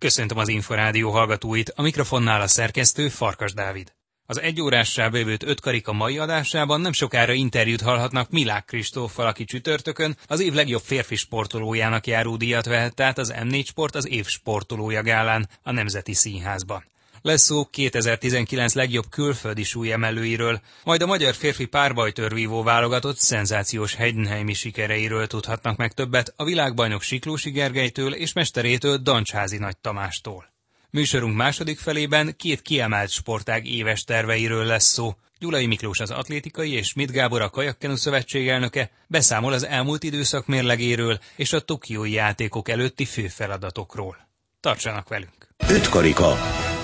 Köszöntöm az Inforádió hallgatóit, a mikrofonnál a szerkesztő Farkas Dávid. Az egyórássá bővült ötkarika mai adásában nem sokára interjút hallhatnak Milák Kristóffal, aki csütörtökön az év legjobb férfi sportolójának járó díjat vehette át az M4 Sport az év sportolója gálán a Nemzeti Színházban. Lesz szó 2019 legjobb külföldi súlyemelőiről, majd a magyar férfi párbajtőrvívó válogatott szenzációs heidenheimi sikereiről tudhatnak meg többet a világbajnok Siklósi Gergelytől és mesterétől, Dancsházi Nagy Tamástól. Műsorunk második felében két kiemelt sportág éves terveiről lesz szó. Gyulai Miklós az Atlétikai és Schmidt Gábor a Kajakkenu Szövetség elnöke beszámol az elmúlt időszak mérlegéről és a tokiói játékok előtti főfeladatokról. Tartsanak velünk! Ötkarika.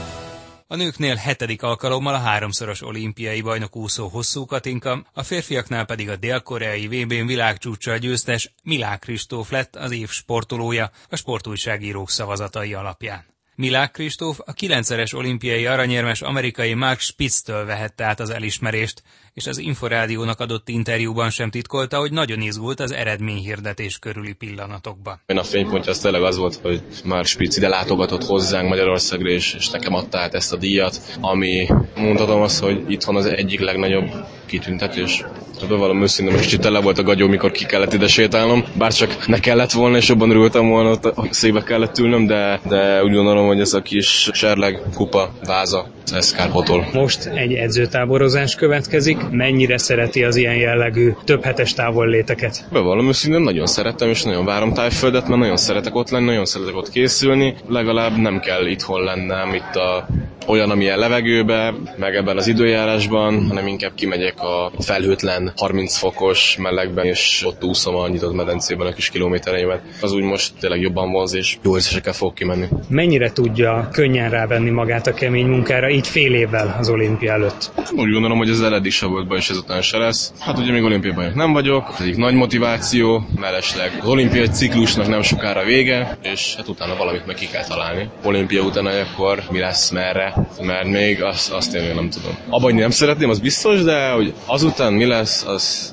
A nőknél 7. alkalommal a háromszoros olimpiai bajnok úszó Hosszú Katinka, a férfiaknál pedig a dél-koreai VB-n világcsúccsal győztes Milák Kristóf lett az év sportolója a sportújságírók szavazatai alapján. Milák Kristóf a 9-szeres olimpiai aranyérmes amerikai Mark Spitztől vehette át az elismerést, és az Inforádiónak adott interjúban sem titkolta, hogy nagyon izgult az eredményhirdetés körüli pillanatokban. A fénypontja az tényleg az volt, hogy Mark Spitz ide látogatott hozzánk Magyarországra, és nekem adta át ezt a díjat, ami mondhatom azt, hogy itthon az egyik legnagyobb kitüntetés. Bevallom őszintén, most kicsit tele volt a gagyó, mikor ki kellett ide sétálnom. Bárcsak ne kellett volna, és jobban örültem volna, ott a székbe kellett ülnöm, de úgy gondolom, hogy ez a kis serleg, kupa, váza, ez kárpótol. Most egy edzőtáborozás következik. Mennyire szereti az ilyen jellegű több hetes távolléteket? Bevallom őszintén, nagyon szeretem, és nagyon várom Tájföldet, mert nagyon szeretek ott lenni, nagyon szeretek ott készülni. Legalább nem kell itthon lennem itt olyan, amilyen levegőbe, meg ebben az időjárásban, hanem inkább kimegyek a felhőtlen 30 fokos melegben, és ott úszom a nyitott medencében a kis kilométereimet. Az úgy most tényleg jobban vonz, és jó érzésekkel fogok kimenni. Mennyire tudja könnyen rávenni magát a kemény munkára, így fél évvel az olimpia előtt? Úgy gondolom, hogy ez eddig se volt baj, és ezután se lesz. Hát ugye még olimpiai bajnok nem vagyok, ez egy nagy motiváció, mellesleg az olimpiai ciklusnak nem sokára vége, és hát utána valamit meg ki kell találni. Olimpia után, akkor mi lesz, merre, mert még azt én nem tudom. Abba, hogy nem szeretném, az biztos, de hogy azután mi lesz,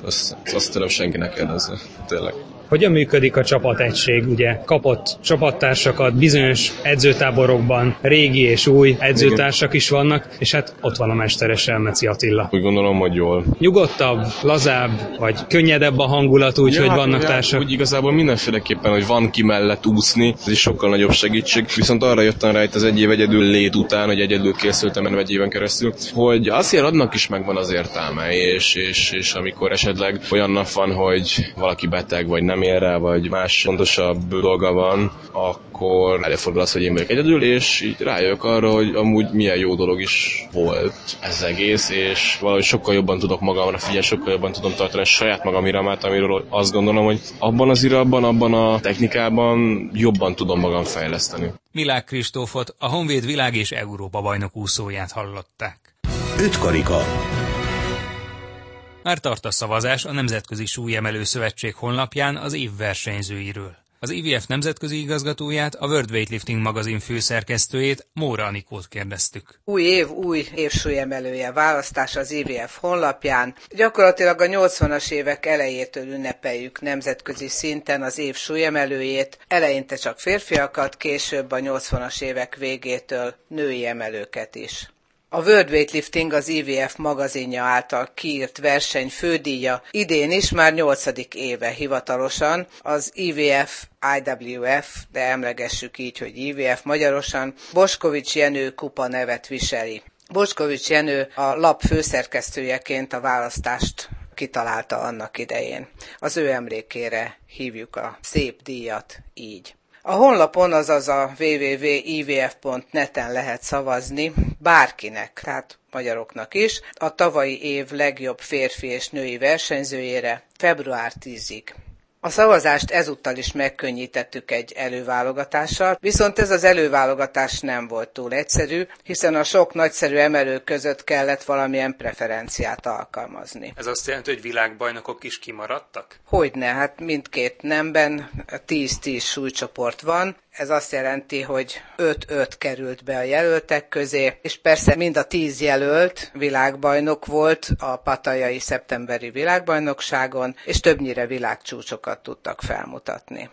azt tőlem senki ne kérdezze. Tényleg. Hogyan működik a csapategység? Ugye kapott csapattársakat, bizonyos edzőtáborokban régi és új edzőtársak is vannak, és hát ott van a mesteres Elmeci Attila. Úgy gondolom, hogy jól. Nyugodtabb, lazább, vagy könnyedebb a hangulat úgy, hogy vannak társak? Úgy igazából mindenféleképpen, hogy van ki mellett úszni, ez is sokkal nagyobb segítség. Viszont arra jöttem rá itt az egy év egyedül lét után, hogy egyedül készültem egy éven keresztül, hogy azért adnak is megvan az értelme, és amikor esetleg olyan nap van, hogy valaki beteg, vagy nem ér rá, vagy más fontosabb dolga van, akkor előfordul az, hogy én vagyok egyedül, és így rájövök arra, hogy amúgy milyen jó dolog is volt ez egész, és valahogy sokkal jobban tudok magamra figyelni, sokkal jobban tudom tartani a saját magam iramát, amiről azt gondolom, hogy abban az iramban, abban a technikában jobban tudom magam fejleszteni. Milák Kristófot, a Honvéd világ- és Európa-bajnok úszóját hallották. Ötkarika. Már tart a szavazás a Nemzetközi Súlyemelő Szövetség honlapján az év versenyzőiről. Az IVF nemzetközi igazgatóját, a World Weightlifting magazin főszerkesztőjét, Móra Anikót kérdeztük. Új év, új évsúlyemelője választás az IVF honlapján. Gyakorlatilag a 80-as évek elejétől ünnepeljük nemzetközi szinten az év súlyemelőjét, eleinte csak férfiakat, később a 80-as évek végétől női emelőket is. A World Weightlifting az IVF magazinja által kiírt verseny fődíja idén is már 8. éve hivatalosan az IWF, de emlegessük így, hogy IVF magyarosan, Boskovics Jenő kupa nevet viseli. Boskovics Jenő a lap főszerkesztőjeként a választást kitalálta annak idején. Az ő emlékére hívjuk a szép díjat így. A honlapon, azaz a www.ivf.net-en lehet szavazni bárkinek, tehát magyaroknak is, a tavalyi év legjobb férfi és női versenyzőjére február 10-ig. A szavazást ezúttal is megkönnyítettük egy előválogatással, viszont ez az előválogatás nem volt túl egyszerű, hiszen a sok nagyszerű emelő között kellett valamilyen preferenciát alkalmazni. Ez azt jelenti, hogy világbajnokok is kimaradtak? Hogyne, hát mindkét nemben 10-10 súlycsoport van. Ez azt jelenti, hogy 5-5 került be a jelöltek közé, és persze mind a 10 jelölt világbajnok volt a patajai szeptemberi világbajnokságon, és többnyire világcsúcsokat tudtak felmutatni.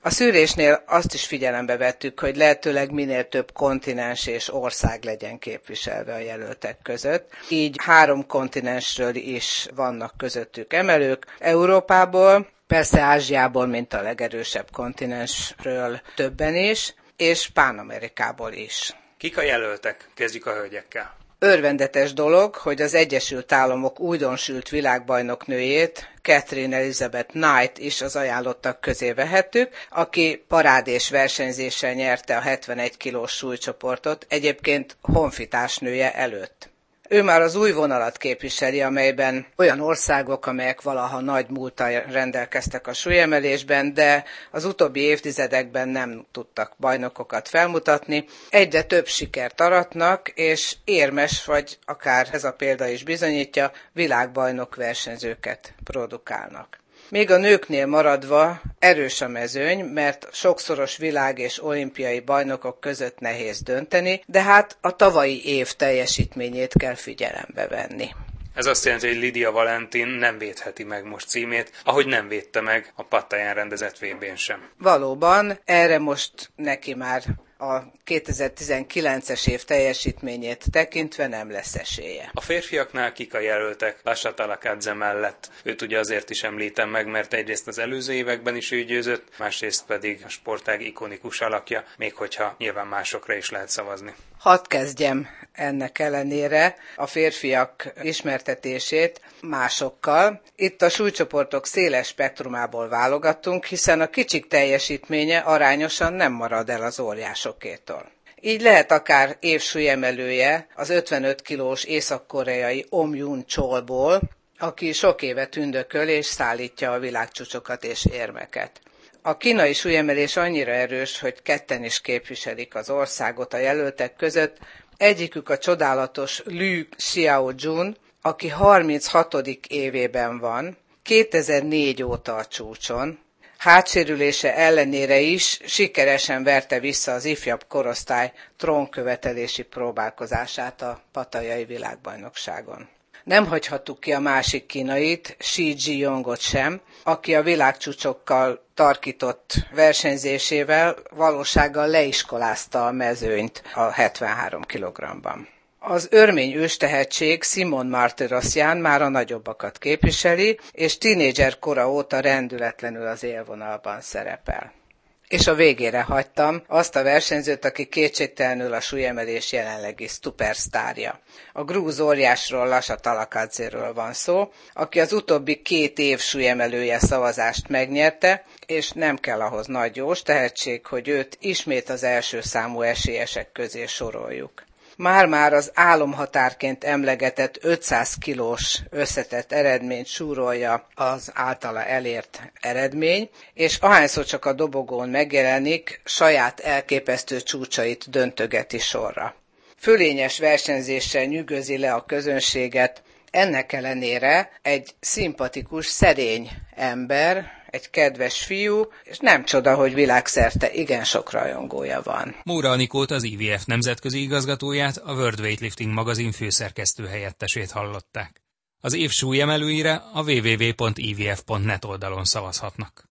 A szűrésnél azt is figyelembe vettük, hogy lehetőleg minél több kontinens és ország legyen képviselve a jelöltek között. Így 3 kontinensről is vannak közöttük emelők. Európából, persze Ázsiából, mint a legerősebb kontinensről többen is, és Pán-Amerikából is. Kik a jelöltek? Kezdjük a hölgyekkel. Örvendetes dolog, hogy az Egyesült Államok újdonsült világbajnoknőjét, Catherine Elizabeth Knight is az ajánlottak közé vehettük, aki parádés versenyzéssel nyerte a 71 kilós súlycsoportot, egyébként honfitársnője előtt. Ő már az új vonalat képviseli, amelyben olyan országok, amelyek valaha nagy múlttal rendelkeztek a súlyemelésben, de az utóbbi évtizedekben nem tudtak bajnokokat felmutatni. Egyre több sikert aratnak, és érmes, vagy akár ez a példa is bizonyítja, világbajnok versenyzőket produkálnak. Még a nőknél maradva erős a mezőny, mert sokszoros világ és olimpiai bajnokok között nehéz dönteni, de hát a tavalyi év teljesítményét kell figyelembe venni. Ez azt jelenti, hogy Lidia Valentin nem védheti meg most címét, ahogy nem védte meg a Pattaján rendezett VB-n sem. Valóban, erre most neki már a 2019-es év teljesítményét tekintve nem lesz esélye. A férfiaknál kik a jelöltek Lasha Talakadze mellett? Őt ugye azért is említem meg, mert egyrészt az előző években is ő győzött, másrészt pedig a sportág ikonikus alakja, még hogyha nyilván másokra is lehet szavazni. Hadd kezdjem ennek ellenére a férfiak ismertetését másokkal. Itt a súlycsoportok széles spektrumából válogattunk, hiszen a kicsik teljesítménye arányosan nem marad el az óriásokétól. Így lehet akár évsúlyemelője az 55 kilós észak-koreai Om Jun Cholból, aki sok éve tündököl és szállítja a világcsúcsokat és érmeket. A kínai súlyemelés annyira erős, hogy ketten is képviselik az országot a jelöltek között. Egyikük a csodálatos Liu Xiaojun, aki 36. évében van, 2004 óta a csúcson. Hátsérülése ellenére is sikeresen verte vissza az ifjabb korosztály trónkövetelési próbálkozását a patajai világbajnokságon. Nem hagyhattuk ki a másik kínait, Shi Jiongot sem, aki a világcsúcsokkal tarkított versenyzésével valósággal leiskolázta a mezőnyt a 73 kg-ban. Az örmény őstehetség Simon Martirosyan már a nagyobbakat képviseli, és tínédzser kora óta rendületlenül az élvonalban szerepel. És a végére hagytam azt a versenyzőt, aki kétségtelenül a súlyemelés jelenlegi szupersztárja. A grúz óriásról, Lasha Talakadzeről van szó, aki az utóbbi 2 év súlyemelője szavazást megnyerte, és nem kell ahhoz nagy jós tehetség, hogy őt ismét az első számú esélyesek közé soroljuk. Már-már az álomhatárként emlegetett 500 kilós összetett eredményt súrolja az általa elért eredmény, és ahányszor csak a dobogón megjelenik, saját elképesztő csúcsait döntögeti sorra. Fölényes versenyzéssel nyűgözi le a közönséget, ennek ellenére egy szimpatikus, szerény ember, egy kedves fiú, és nem csoda, hogy világszerte igen sok rajongója van. Móra Anikót, az IWF nemzetközi igazgatóját, a World Weightlifting magazin főszerkesztő helyettesét hallották. Az év súlyemelőire a www.ivf.net oldalon szavazhatnak.